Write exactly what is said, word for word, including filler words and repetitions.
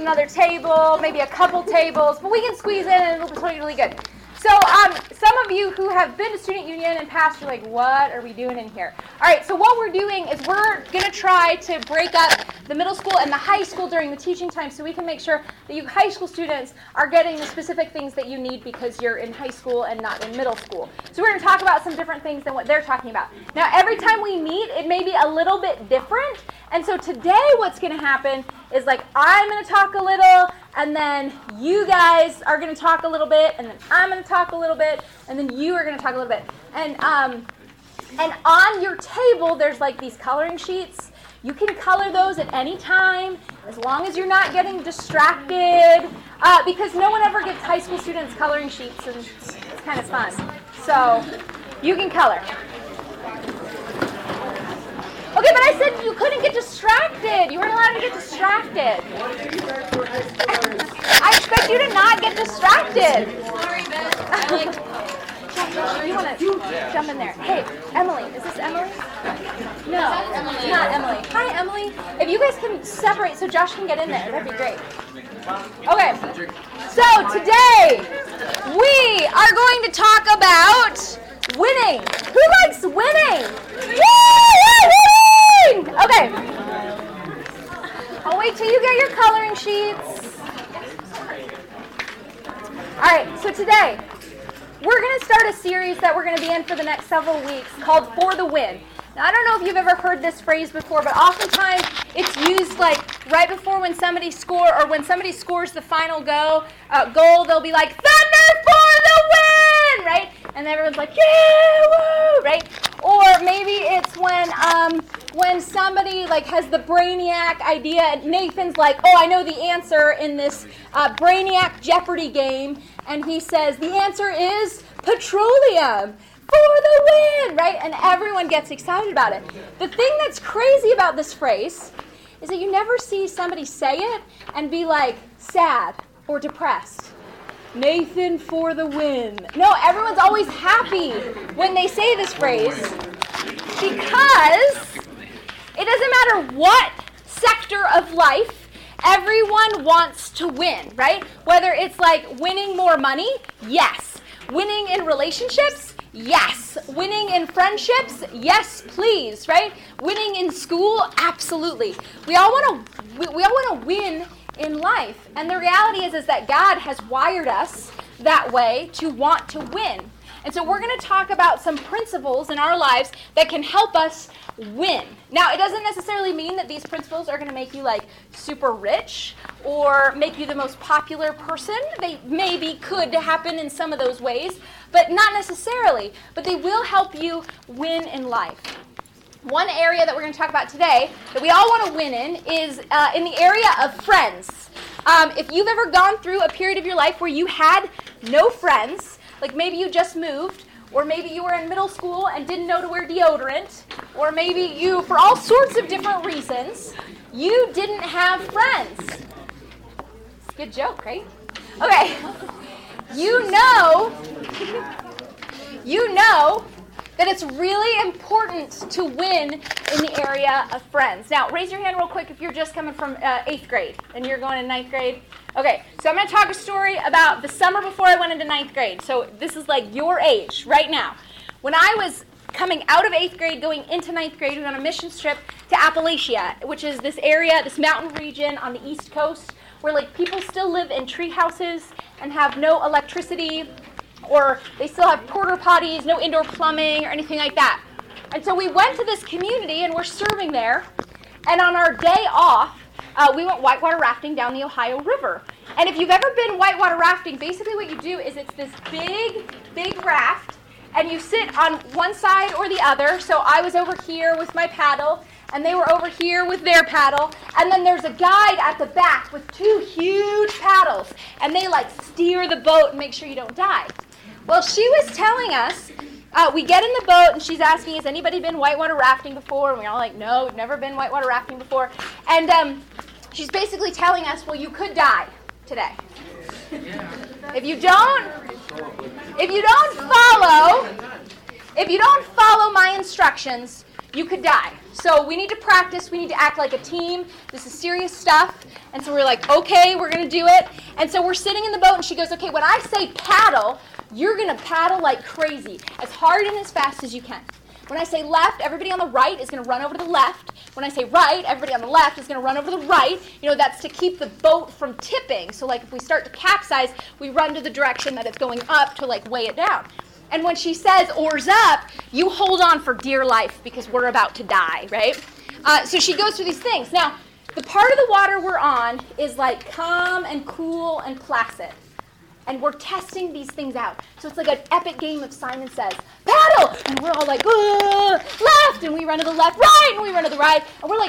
another table, maybe a couple tables, but we can squeeze in and it'll be totally good. So um, some of you who have been to Student Union and past, you're like, what are we doing in here? All right, so what we're doing is we're going to try to break up the middle school and the high school during the teaching time so we can make sure that you high school students are getting the specific things that you need because you're in high school and not in middle school. So we're going to talk about some different things than what they're talking about. Now, every time we meet, it may be a little bit different. And so today what's going to happen is like I'm going to talk a little, and then you guys are going to talk a little bit, and then I'm going to talk a little bit, and then you are going to talk a little bit. And um, and on your table, there's like these coloring sheets. You can color those at any time, as long as you're not getting distracted, uh, because no one ever gets high school students coloring sheets, and it's kind of fun. So you can color. Okay, but I said you couldn't get distracted. You weren't allowed to get distracted. I expect you to not get distracted. Sorry, Ben. You want to jump in there? Hey, Emily. Is this Emily? No, it's not Emily. Hi, Emily. If you guys can separate so Josh can get in there, that'd be great. Okay, so today we are going to talk about winning. Who likes winning? Woo! Winning! Okay. I'll wait till you get your coloring sheets. All right, so today we're going to start a series that we're going to be in for the next several weeks called For the Win. Now, I don't know if you've ever heard this phrase before, but oftentimes it's used like right before when somebody score or when somebody scores the final go uh, goal, they'll be like, "Thunder for the win!" Right? And everyone's like, "Yeah, woo!" Right? Or maybe it's when um, when somebody like has the Brainiac idea, and Nathan's like, "Oh, I know the answer in this uh, Brainiac Jeopardy game," and he says the answer is petroleum. For the win, right? And everyone gets excited about it. The thing that's crazy about this phrase is that you never see somebody say it and be like sad or depressed. Nathan for the win. No, everyone's always happy when they say this phrase because it doesn't matter what sector of life, everyone wants to win, right? Whether it's like winning more money, yes. Winning in relationships, yes. Winning in friendships, yes, please, right? Winning in school, absolutely. We all want to we, we all want to win in life. And the reality is is that God has wired us that way to want to win. And so we're going to talk about some principles in our lives that can help us win. Now, it doesn't necessarily mean that these principles are going to make you like super rich or make you the most popular person. They maybe could happen in some of those ways, but not necessarily. But they will help you win in life. One area that we're going to talk about today that we all want to win in is uh, in the area of friends. Um, if you've ever gone through a period of your life where you had no friends, like maybe you just moved, or maybe you were in middle school and didn't know to wear deodorant, or maybe you, for all sorts of different reasons, you didn't have friends. It's a good joke, right? Okay. You know, you know that it's really important to win in the area of friends. Now, raise your hand real quick if you're just coming from uh, eighth grade and you're going to ninth grade. Okay, so I'm going to talk a story about the summer before I went into ninth grade. So this is like your age right now. When I was coming out of eighth grade, going into ninth grade, we went on a missions trip to Appalachia, which is this area, this mountain region on the East Coast, where like people still live in tree houses and have no electricity, or they still have porta potties, no indoor plumbing or anything like that. And so we went to this community and we're serving there. And on our day off, uh, we went whitewater rafting down the Ohio River. And if you've ever been whitewater rafting, basically what you do is it's this big, big raft, and you sit on one side or the other. So I was over here with my paddle, and they were over here with their paddle. And then there's a guide at the back with two huge paddles, and they like steer the boat and make sure you don't die. Well, she was telling us, uh, we get in the boat, and she's asking, has anybody been whitewater rafting before? And we're all like, no, we've never been whitewater rafting before. And um, she's basically telling us, well, you could die today. If you don't, if you don't follow, if you don't follow my instructions, you could die. So we need to practice. We need to act like a team. This is serious stuff. And so we're like, okay, we're going to do it. And so we're sitting in the boat, and she goes, okay, when I say paddle, you're going to paddle like crazy, as hard and as fast as you can. When I say left, everybody on the right is going to run over to the left. When I say right, everybody on the left is going to run over to the right. You know, that's to keep the boat from tipping. So, like, if we start to capsize, we run to the direction that it's going up to, like, weigh it down. And when she says oars up, you hold on for dear life because we're about to die, right? Uh, so she goes through these things. Now, the part of the water we're on is, like, calm and cool and placid. And we're testing these things out. So it's like an epic game of Simon Says, paddle! And we're all like, left! And we run to the left, right! And we run to the right. And we're like